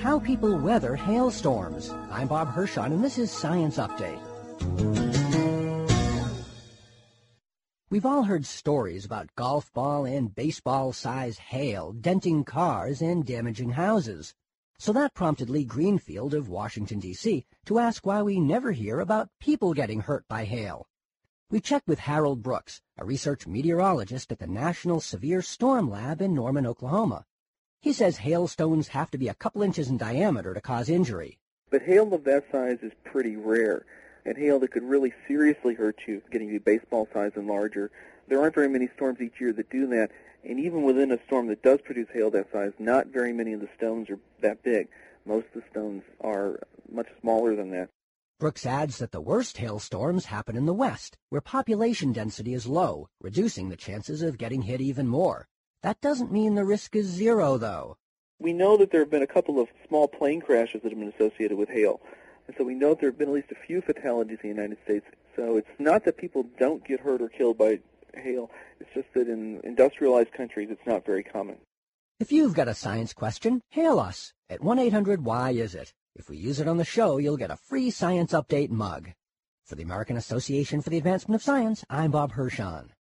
How people weather hailstorms. I'm Bob Hirschon, and this is Science Update. We've all heard stories about golf ball and baseball-sized hail denting cars and damaging houses. So that prompted Lee Greenfield of Washington, D.C. to ask why we never hear about people getting hurt by hail. We checked with Harold Brooks, a research meteorologist at the National Severe Storm Lab in Norman, Oklahoma. He says hailstones have to be a couple inches in diameter to cause injury. But hail of that size is pretty rare, and hail that could really seriously hurt you, getting to be baseball size and larger. There aren't very many storms each year that do that, and even within a storm that does produce hail that size, not very many of the stones are that big. Most of the stones are much smaller than that. Brooks adds that the worst hailstorms happen in the west, where population density is low, reducing the chances of getting hit even more. That doesn't mean the risk is zero, though. We know that there have been a couple of small plane crashes that have been associated with hail. And so we know that there have been at least a few fatalities in the United States. So it's not that people don't get hurt or killed by hail. It's just that in industrialized countries, it's not very common. If you've got a science question, hail us at 1-800-WHY-IS-IT. If we use it on the show, you'll get a free Science Update mug. For the American Association for the Advancement of Science, I'm Bob Hirschon.